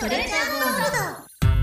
トレジャーゴール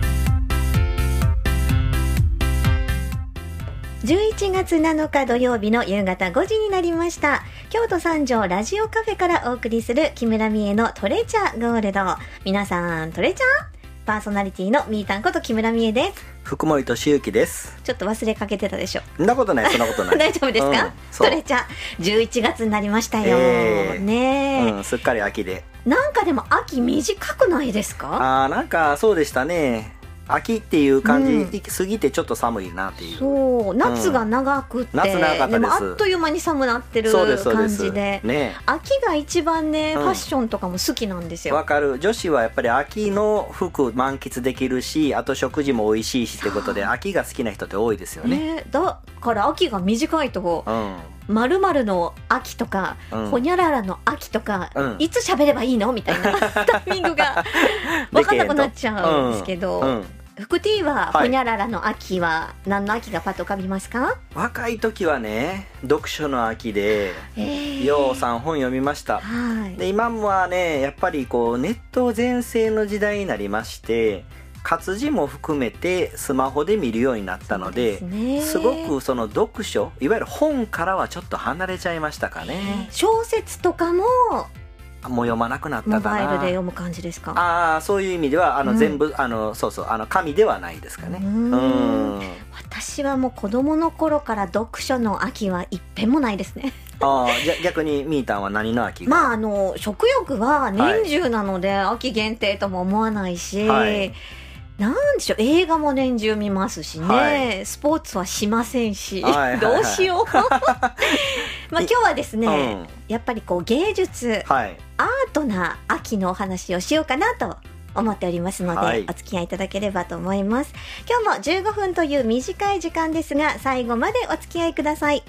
ド。11月7日土曜日の夕方5時になりました。京都三条ラジオカフェからお送りする木村美恵のトレジャーゴールド。皆さんトレジャー？パーソナリティのみーたんこと木村美恵です。 福森俊之です。 ちょっと忘れかけてたでしょ。 そんなことない、そんなことない大丈夫ですか、トレチャ11月になりましたよ、ねえ、すっかり秋で。 なんかでも秋短くないですか？ なんかそうでしたね。秋っていう感じ、過ぎてちょっと寒いなっていう。 そう、夏が長くって、 夏長かったです。 でもあっという間に寒なってる感じで、 ね、 秋が一番ね、ファッションとかも好きなんですよ。 わかる。女子はやっぱり秋の服満喫できるし、あと食事も美味しいしってことで、秋が好きな人って多いですよね。 だから秋が短いと、〇〇の秋とか、ほにゃららの秋とか、いつ喋ればいいのみたいなタイミングが分かんなくなっちゃうんですけど、福 T はほにゃららの秋は何の秋がパッと浮かびますか？ 若い時はね、読書の秋で、ようさん本読みました。で今はね、やっぱりこうネット全盛の時代になりまして、活字も含めてスマホで見るようになったので、すごくその読書、いわゆる本からはちょっと離れちゃいましたかね。 小説とかももう読まなくなったかな。 モバイルで読む感じですか？ そういう意味では全部紙ではないですかね。 私はもう子供の頃から読書の秋は一遍もないですね。 逆にみーたんは何の秋が？ 食欲は年中なので、秋限定とも思わないし、なんでしょう、映画も年中見ますしね、スポーツはしませんし、どうしよう今日はですね、やっぱりこう芸術、アートな秋のお話をしようかなと思っておりますので、お付き合いいただければと思います。今日も15分という短い時間ですが、最後までお付き合いください。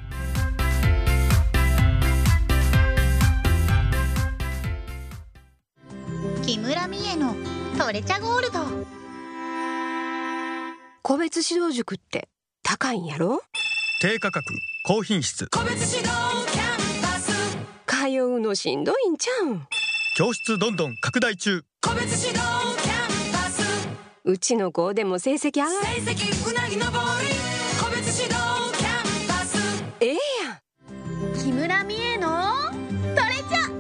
木村美恵のトレチャゴールド。 個別指導塾って高いんやろ？ 低価格高品質、 個別指導キャンパス通うのしんどいんちゃうん？ 教室どんどん拡大中。 個別指導キャンパス、うちの子でも成績上がる。成績うなぎのぼり、個別指導キャンパス、ええやん。 木村美恵のトレチャゴール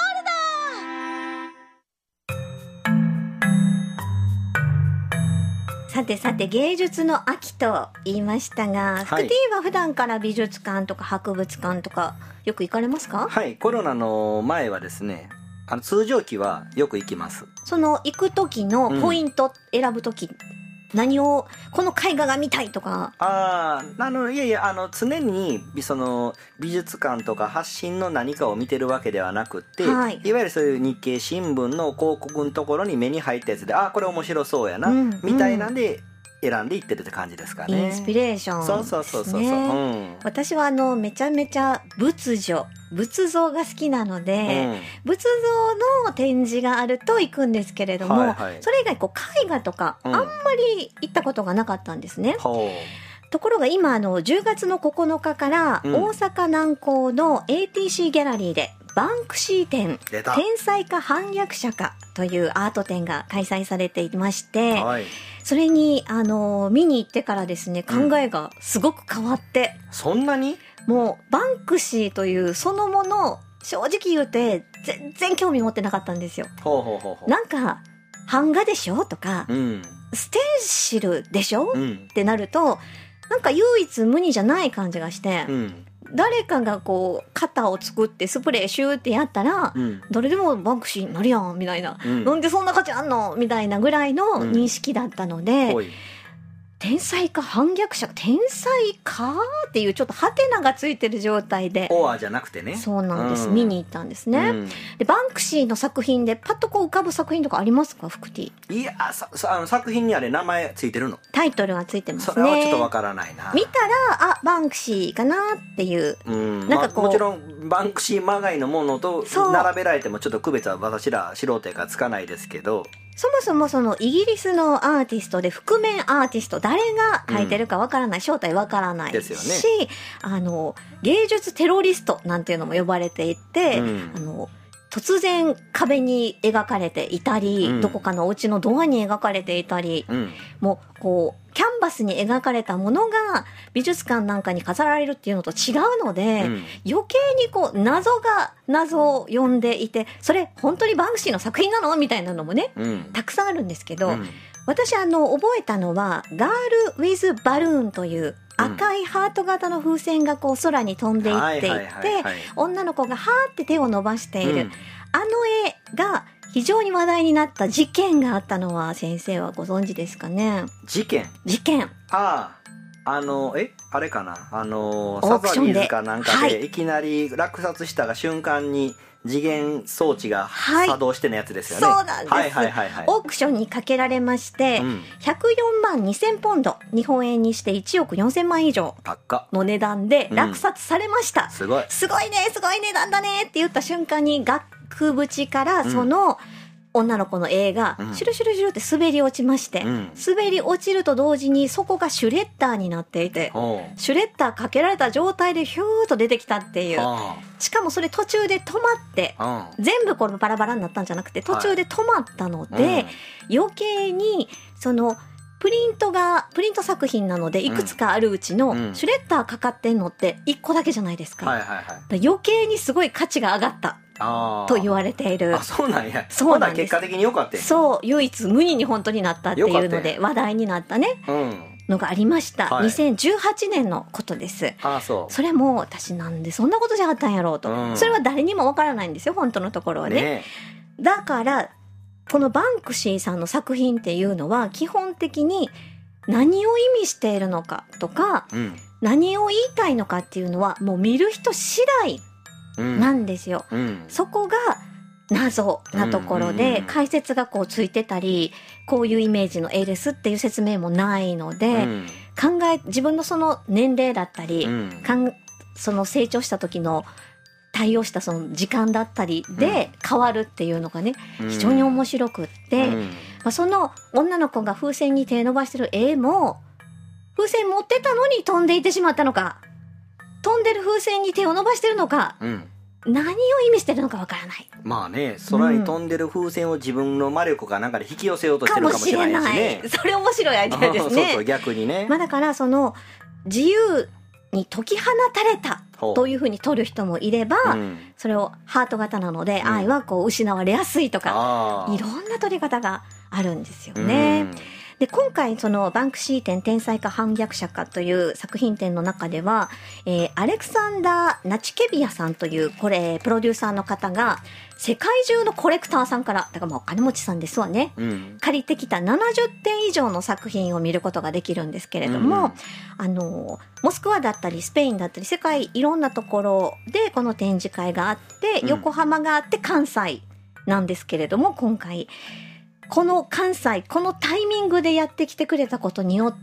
ド。さて芸術の秋と言いましたが、福 T は普段から美術館とか博物館とかよく行かれますか？ はい、コロナの前はですね、通常期はよく行きます。 その行く時のポイント選ぶ時、何をこの絵画が見たいとか？ いやいや、常にその美術館とか発信の何かを見てるわけではなくて、いわゆるそういう日経新聞の広告のところに目に入ったやつで、これ面白そうやな、みたいなんで選んでいってるって感じですかね。 インスピレーション。そう。私はめちゃめちゃ仏像が好きなので、仏像の展示があると行くんですけれども、それ以外絵画とかあんまり行ったことがなかったんですね。ところが今10月の9日から大阪南港の ATC ギャラリーでバンクシー展、天才か反逆者かというアート展が開催されていまして、それに見に行ってからですね、考えがすごく変わって、 そんなにもうバンクシーというそのもの、正直言うて全然興味持ってなかったんですよ。なんか版画でしょとか、ステンシルでしょ、ってなるとなんか唯一無二じゃない感じがして、誰かが型を作ってスプレーシューってやったら、誰でもバンクシーになるやんみたいな、なんでそんな価値あんのみたいなぐらいの認識だったので、天才か反逆者、天才かっていうちょっとハテナがついてる状態で、 オアじゃなくてね。 そうなんです、見に行ったんですね。でバンクシーの作品でパッと浮かぶ作品とかありますか、福 T？ いや、作品にあれ名前ついてるの？ タイトルがついてますね。 それはちょっとわからないな。 見たらバンクシーかなっていう、なんかもちろんバンクシーまがいのものと並べられてもちょっと区別は私ら素人やからつかないですけど、 そもそもそのイギリスのアーティストで覆面アーティスト、誰が描いてるかわからない、正体わからないですよし、芸術テロリストなんていうのも呼ばれていて、 突然壁に描かれていたり、どこかのお家のドアに描かれていたり、もうこうキャンバスに描かれたものが美術館なんかに飾られるっていうのと違うので、余計にこう謎が謎を呼んでいて、それ本当にバンクシーの作品なのみたいなのもね、たくさんあるんですけど、私覚えたのはガール・ウィズ・バルーンという赤いハート型の風船がこう空に飛んでいっていて、女の子がはーって手を伸ばしている、あの絵が非常に話題になった事件があったのは先生はご存知ですかね。 事件。あれかな、サザビーズかなんかでいきなり落札したが瞬間に次元装置が作動してのやつですよね。 そうなんです、オークションにかけられまして、104万2000ポンド、日本円にして1億4000万以上の値段で落札されました。すごいね、すごい値段だねって言った瞬間に額縁からその女の子の絵がシュルシュルシュルって滑り落ちまして、滑り落ちると同時にそこがシュレッダーになっていて、シュレッダーかけられた状態でヒューッと出てきたっていう。しかもそれ途中で止まって、全部これバラバラになったんじゃなくて途中で止まったので、余計にそのプリント作品なのでいくつかあるうちのシュレッダーかかってんのって1個だけじゃないですか。余計にすごい価値が上がったと言われている。 そうなんや。そうなんです。結果的に良かった。 そう、唯一無二に本当になったっていうので話題になったね、のがありました。2018年のことです。それも私なんでそんなことじゃあったんやろうと、それは誰にもわからないんですよ、本当のところはね。だからこのバンクシーさんの作品っていうのは基本的に何を意味しているのかとか、何を言いたいのかっていうのはもう見る人次第なんですよ。そこが謎なところで、解説がこうついてたり、こういうイメージの絵ですっていう説明もないので、自分のその年齢だったり、その成長した時の対応したその時間だったりで変わるっていうのがね、非常に面白くって、その女の子が風船に手伸ばしてる絵も、風船持ってたのに飛んでいってしまったのか、飛んでる風船に手を伸ばしてるのか、何を意味してるのかわからない。 まあね、空に飛んでる風船を自分の魔力かなんかで引き寄せようとしてるかもしれないしね。 それ面白いアイデアですね。 そう逆にね。 だからその自由に解き放たれたというふうに取る人もいれば、それをハート型なので、愛はこう失われやすいとか、いろんな取り方があるんですよね。で、今回そのバンクシー展天才か反逆者かという作品展の中では、アレクサンダー・ナチケビアさんというプロデューサーの方が世界中のコレクターさんから、だからお金持ちさんですわね、借りてきた70点以上の作品を見ることができるんですけれども、モスクワだったりスペインだったり世界いろんなところでこの展示会があって、横浜があって関西なんですけれども、今回この関西、このタイミングでやってきてくれたことによって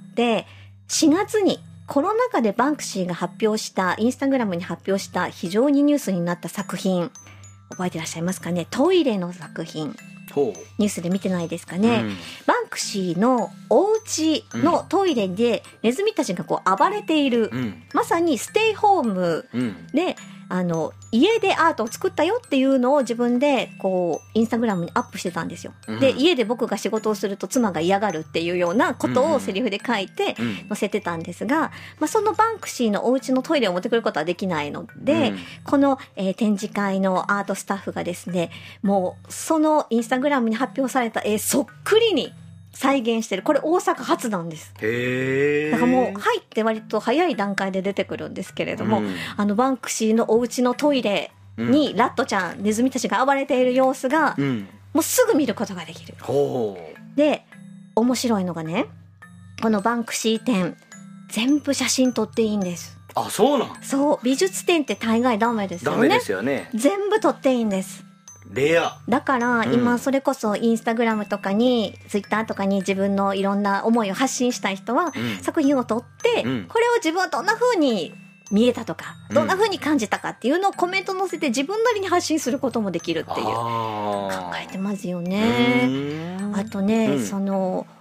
、4月にコロナ禍でバンクシーが発表した、インスタグラムに発表した非常にニュースになった作品、覚えてらっしゃいますかね。トイレの作品。ニュースで見てないですかね。バンクシーのお家のトイレでネズミたちがこう暴れている、まさにステイホームで、家でアートを作ったよっていうのを自分でこうインスタグラムにアップしてたんですよ。で、家で僕が仕事をすると妻が嫌がるっていうようなことをセリフで書いて載せてたんですが、そのバンクシーのお家のトイレを持ってくることはできないので、この、展示会のアートスタッフがですね、もうそのインスタグラムに発表された絵そっくりに再現してる。これ大阪発なんです。だからもう入って割と早い段階で出てくるんですけれども、バンクシーのお家のトイレにラットちゃん、ネズミたちが暴れている様子が、もうすぐ見ることができる。で、面白いのがね、このバンクシー展全部写真撮っていいんです。 そうなん。 そう、美術展って大概ダメですよね。 ダメですよね。 全部撮っていいんです。 レアだから今それこそインスタグラムとかにツイッターとかに自分のいろんな思いを発信したい人は作品を撮って、これを自分はどんな風に見えたとか、どんな風に感じたかっていうのをコメント載せて自分なりに発信することもできるっていう考えてますよね。あとね、その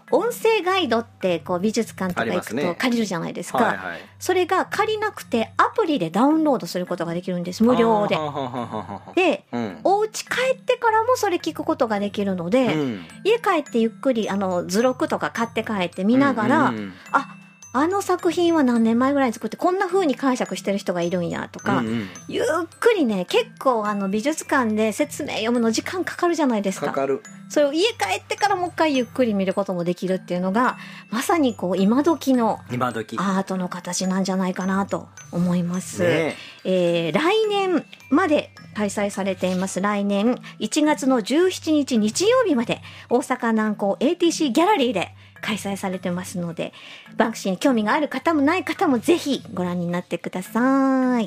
音声ガイドってこう美術館とか行くと借りるじゃないですか、はいはい、それが借りなくてアプリでダウンロードすることができるんです、無料で。で、お家帰ってからもそれ聞くことができるので、家帰ってゆっくり図録とか買って帰って見ながら、あの作品は何年前ぐらいに作ってこんな風に解釈してる人がいるんやとか、ゆっくりね、結構美術館で説明読むの時間かかるじゃないですか。 かかる。 それを家帰ってからもう一回ゆっくり見ることもできるっていうのがまさにこう今時のアートの形なんじゃないかなと思います、来年まで開催されています。来年1月の17日日曜日まで大阪南港 ATC ギャラリーで開催されてますので、バンクシーに興味がある方もない方もぜひご覧になってください。はい、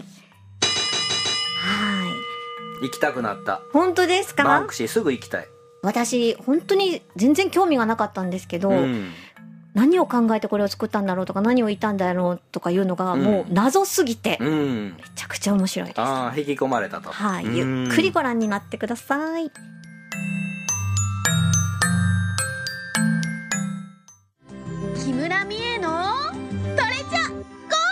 行きたくなった。 本当ですか？ バンクシーすぐ行きたい。 私本当に全然興味がなかったんですけど、何を考えてこれを作ったんだろうとか何を言ったんだろうとかいうのがもう謎すぎて、めちゃくちゃ面白いです。 引き込まれたと。 はい、ゆっくりご覧になってください。 木村美恵のトレチャゴールド。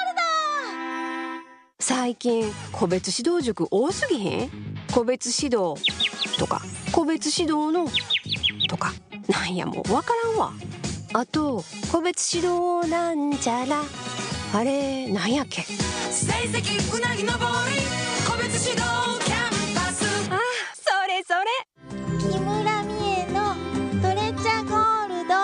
最近個別指導塾多すぎへん？個別指導とか個別指導のとかなんやもうわからんわ。あと個別指導なんちゃらあれなんやっけ？ 成績うなぎのぼり個別指導キャンパス。 あ、それそれ。 木村美恵のトレチャゴールド。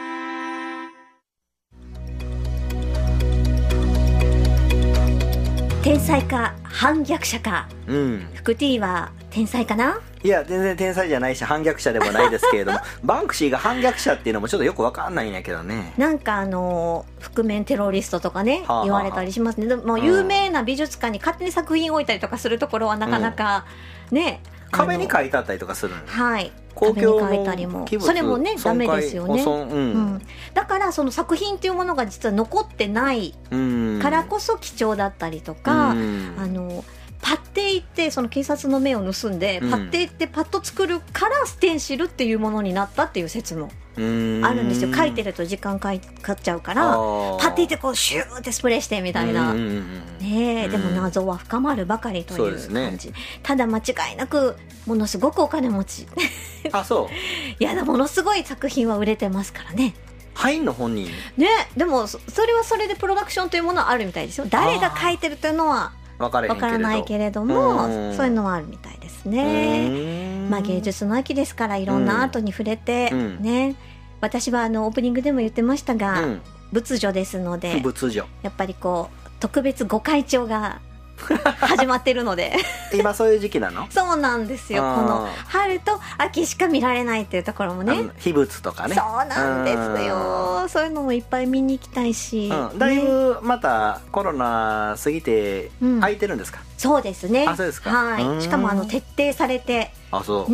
天才か反逆者か、福 T は天才かな？ いや全然天才じゃないし反逆者でもないですけれどもバンクシーが反逆者っていうのもちょっとよく分かんないんやけどね。 なんか覆面テロリストとかね、言われたりしますね。でも有名な美術館に勝手に作品を置いたりとかするところはなかなかね、 壁に書いてあったりとかするんです。 はい、壁に書いたりもそれもねダメですよね、だからその作品っていうものが実は残ってないからこそ貴重だったりとか、パッていってその警察の目を盗んでパッていってパッと作るからステンシルっていうものになったっていう説もあるんですよ。書いてると時間かかっちゃうからパッていってこうシューってスプレーしてみたいな、ね、でも謎は深まるばかりという感じ、ただ間違いなくものすごくお金持ちあ、そういやものすごい作品は売れてますからね。 入んの本人ね。でもそれはそれでプロダクションというものはあるみたいですよ。誰が書いてるというのはわからないけれども、そういうのはあるみたいですね。芸術の秋ですからいろんなアートに触れて、ね。私はオープニングでも言ってましたが、仏女ですので、やっぱりこう特別ご開帳が始まってるので今そういう時期なの？ そうなんですよ。この春と秋しか見られないっていうところもね、 秘仏とかね。 そうなんですよ。そういうのもいっぱい見に行きたいし、 だいぶまたコロナ過ぎて空いてるんですか？ そうですね。 あ、そうですか。 はい。しかも徹底されて、 そう。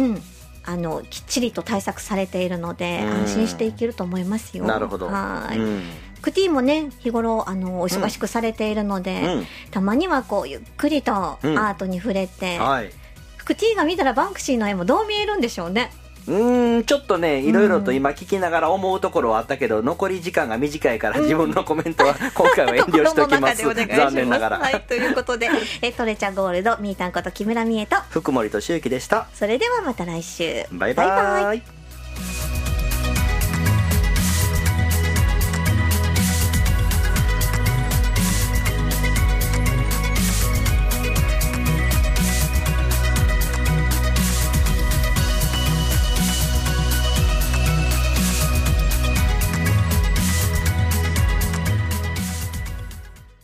きっちりと対策されているので安心していけると思いますよ。 なるほど。 はい。クティもね日頃お忙しくされているので、たまにはこうゆっくりとアートに触れて、クティが見たらバンクシーの絵もどう見えるんでしょうね。 ちょっとねいろいろと今聞きながら思うところはあったけど、残り時間が短いから自分のコメントは今回は遠慮しておきます残念ながら。 はい、ということでトレチャゴールドみーたんこと木村美恵と福森俊之でした。 それではまた来週。 バイバイ。